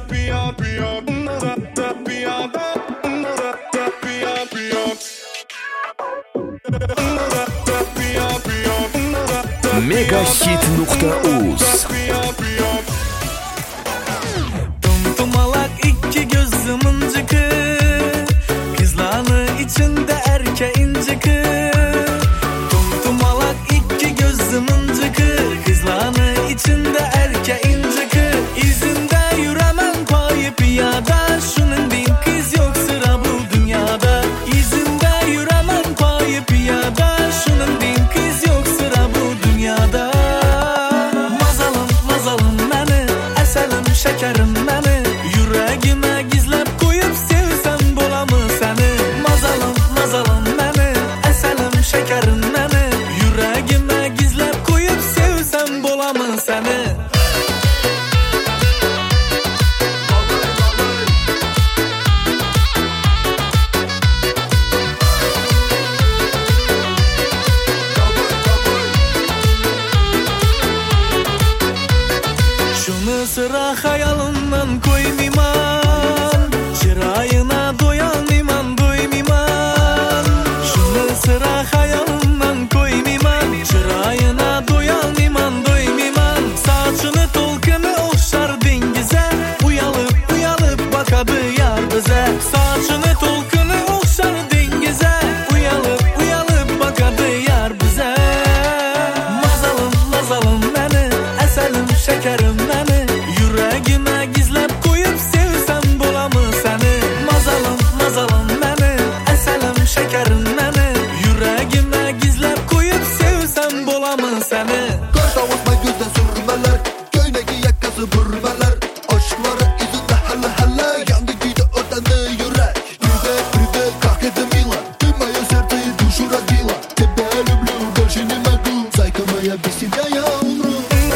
Megahit.uz. Tumtumalak iki gözüm incıkı, kızlarını içinde erkeğin incıkı. Tumtumalak iki gözüm incıkı, kızlarını içinde erkeğin incıkı. İzinde yüremem payı piyada, şunun bin kız yok sıra bu dünyada. İzinde yüremem payı piyada, şunun bin kız yok sıra bu dünyada. Şekerim beni, yüreğime gizlep koyup sevsem bulamı seni. Mazalım beni, eselim şekerim beni, yüreğime gizlep koyup sevsem bulamı seni. Şunu sıra hayalından koymayman, çırağına doyanmayman doymayman. Şunu sıra hayalından koymayman, çırağına doyanmayman doymayman. Saçını tolkunu okşar dengize, uyalıp bakadı yar bize. Saçını tolkunu okşar dengize, uyalıp bakadı yar bize. Mazalım beni, eselim şekerim beni, yüreğime gizlep koyup sevsem bulamı seni. Mazalım beni, eselim şekerim beni, yüreğime gizlep koyup sevsem bulamı seni. Kaş avutma gözde sürmeler, köydeki yakası burmeler. Aşkları izinde helle yandı giydi ötendi yürek. Prive kalk edemiyle, düğmeye serteyi düşüre dila. Tebe lüblü başını megu, saykımaya biside ya umru.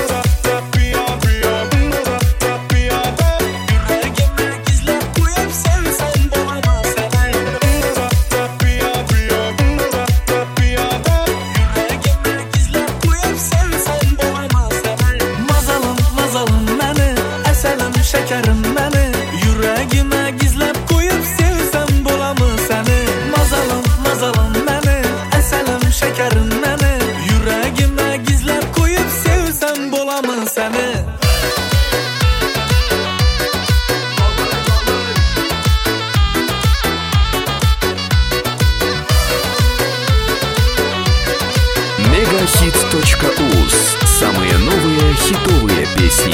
Şekerim beni, yüreğime gizlep koyup sevsem bulamı seni. Mazalım beni, eselim şekerim beni, yüreğime gizlep koyup sevsem bulamı seni. Megahit.uz. Самые новые хитовые песни.